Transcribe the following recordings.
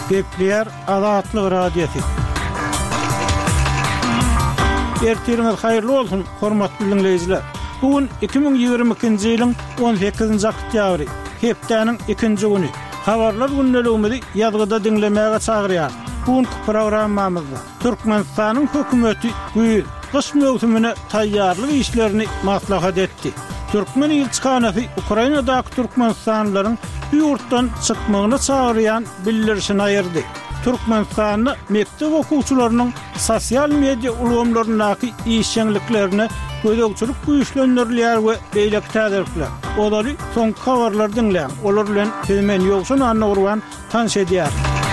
Gepler Azatlyk Radiosu. Ertiriniz hayırlı olsun, hormatly dinleyijiler. Bugün 2022-nji ýylyň 18-nji oktýabry, hepdeniň 2-nji güni. Habarlar günnäligimizi ýazgyda dinlemäge çagyrýar. Bugünkü programmamyzda Türkmenistanyň hökümeti güýz kış mewsümine taýýarlyk işlerini maslahat etdi. Türkmen elçihanasy Ukrainadaky türkmenistanlylaryň ýurtdan çykmagyna çagyrýan bildirişini aýyrdy. Türkmenistanyň mektep okuwçylarynyň sosial media ulamlarynaky işçiliklerini gödökçülük güýçlendirilýär we beýleki täzirlikler. Olary soňky habarlar dinleýän. Olar bilen hemen ýogşun anna urwan tanış edýär.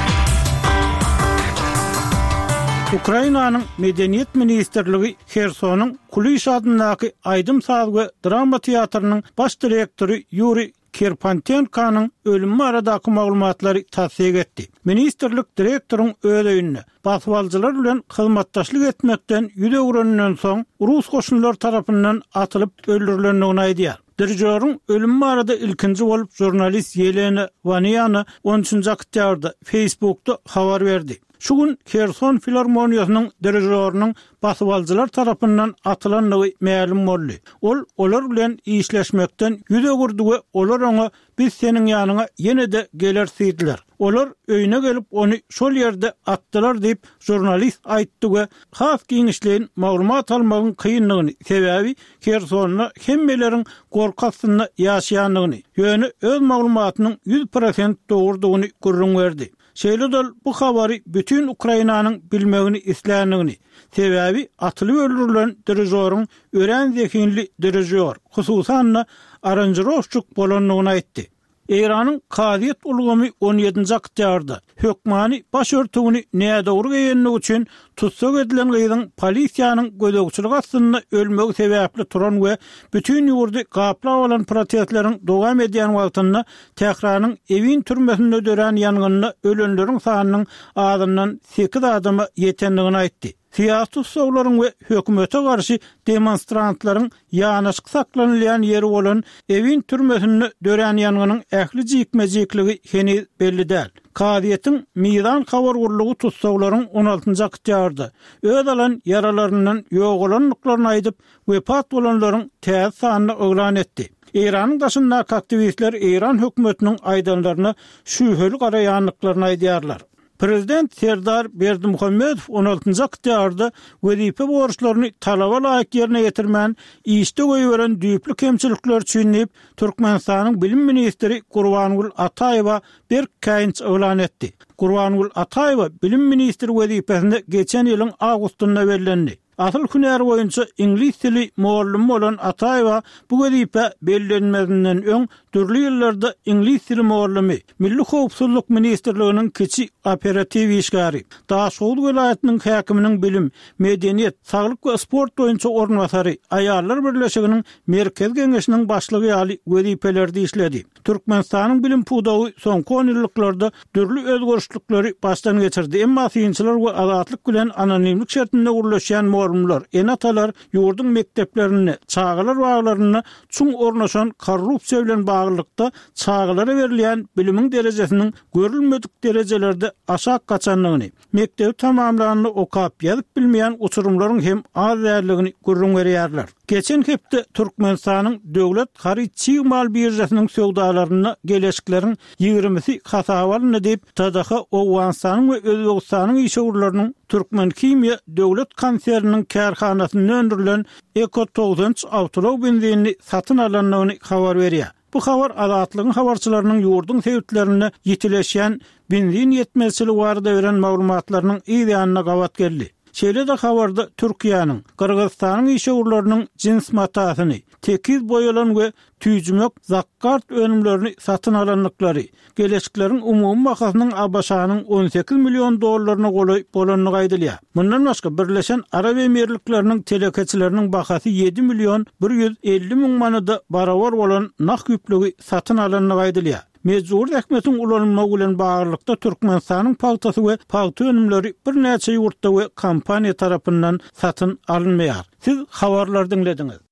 Ukrainanyň Medeniýet ministrligi Hersonyň Kuliş adynaky Aýdym saz we drama teatrynyň baş direktori Yuri Kerpantenkanyň ölümi aradaky maglumatlary tasdik etdi. Ministrlik direktoryň öýdüňde basbalçylar bilen hyzmatdaşlyk etmekden ýüze uranyndan soň Rus goşunlar tarapyndan atylyp öldürilendigini aýdýar. Dirjörüň ölümi arada ilkinji bolup jurnalist Yelena Vanyana 13-nji oktýabrda Facebookda habar berdi. Şu gün Kherson Filarmoniýasynyň dirjörüniň basbalçylar tarapyndan atylandygy ma'lum boldy. Olar bilen işleşmekden ýüze gurdy we olar oňa biz seniň ýanyňa ýene-de geler diýdiler. Olar öýüne gelip ony şol ýerde atdylar diýip jurnalist aýtdy we has giňişlerin maglumat almagyň kynlygyny, sebäbi Khersonda hemmeleriň gorkasyna ýaşaýanlygyny, ýöne öz maglumatynyň 100% dogrudygyny görüň berdi. Şeýledol bu habary bütün Ukrainanyň bilmegini isläändigini, sebäbi atylyp öldürilen dirjörüň ören zekinli dirjör, hususan aranjировщик bolanlygyny aýtdy. Iranyň Qadiýet ulgamy 17-nji oktýabrda hökmany baş örtügini näde dogry geýenligi üçin tutsak edilen gyzyň polisiýanyň gödökçüligi aslynda ölmegi sebäpli turan we bütün ýurdy gaplap alan protestleriň dowam edýän wagtynda Tehranyň Evin türmesinde dören ýangynda ölenleriň sanynyň azyndan 8 adama ýetenligini aýtdy. Siyasi tutsaklaryň we hökümete garşy demonstrantlaryň ýanaşyk saklanylýan ýeri bolan Evin türmesinde dören ýanganyň ähli jikmejikligi heniz belli däl. Qadiýetiň Miran habar gurlugy tutsaklaryň 16-njy oktýabrda öz alan yaralaryndan ýogalanlyklaryny aýdyp wepat bolanlaryň täze sanyny oglan etdi. Iranyň daşyndaky aktivistler Iran hökümetiniň aýdanlaryna şüheli garaýanlyklaryny aýdýarlar. Prezident Serdar Berdimuhammedow 16-njy oktýabrda wezipe borçlaryny talaba laýyk ýerine ýetirmän işde goýuweren düýpli kemçilikler üçin Türkmenistanyň bilim ministri Gurbanguly Ataýewa bir käýinç oglan etdi. Gurbanguly Ataýewa bilim ministri wezipesinde geçen ýylyň awgustynda berilendi. Asıl hünär boýunça ingliz tili muallim bolan Ataýewa bu wezipe bellenmesinden öň türlü ýyllarda ingliz tili muallimi, Milli Howpsuzlyk ministrliginiň kiçi operativ işgäri, Daşoğlu welaýatynyň häkiminiň bilim, medeniýet, saglyk we sport boýunça ornwasary, Aýallar Birleşiginiň merkez geňeşiniň başlygy ýaly wezipelerdi işledi. Türkmenistanyň bilim pudawy soňky 10 ýyllarda türlü özgörüşlikleri başdan geçirdi. Emma synçylar we azatlyk bilen anonimlik şertinde gurulýan muallimler, enatalar ýurdun mekteplerini, çağılar baglaryny çuň ornaşan korrupsiýa bilen baglanykda çağılara berilýän bilimiň derejesiniň görülmedik derejelerde aşak gaçanlygyny, mektebi tamamlanyny okap ýazyp bilmeýän uçurumlaryň hem az därligini görüň berýärler. Geçen hepde Türkmenistanyň döwlet haryçy mal birjasynyň söwdalaryna geleşiklerin 20-si hasabalyny diýip Tadaha Owganstanyň we Özbegistanyň işgörlerini Türkmen Kimya döwlet konserniň kärhanasyna öndürilen Eko-90 awtolog benzinini satyn alanlygyny habar berýär. Bu habar azatlygyň habarçylarynyň ýurdun sebäplerini ýitileşýän benzin ýetmezçiligi barada beren maglumatlarynyň ýa-da gawat geldi. Şeýle-de habarda Türkiýanyň, Kyrgyzstanyň işgörlerini jins matasyny, tekiz boýalan we tüýjümek zakkart önümlerini satyn alanlyklary, geleşiklerin umumy bahasynyň abaşanyň 18 milyon dollaryna goly bolanlygy aýdylýar. Bundan başga Birleşen Arab Emirlikleriniň telekeçileriniň bahasy 7 milyon 150 000 manada barabar bolan nak ýüplügi satyn alanlygy aýdylýar. Mezur häkmetiň ulanmagy bilen baglykda Türkmenistanyň paltasy we palta önümleri bir näçe ýurtda we kompaniýa tarapyndan satyn alınmaýar. Siz habarlar dinlediňiz.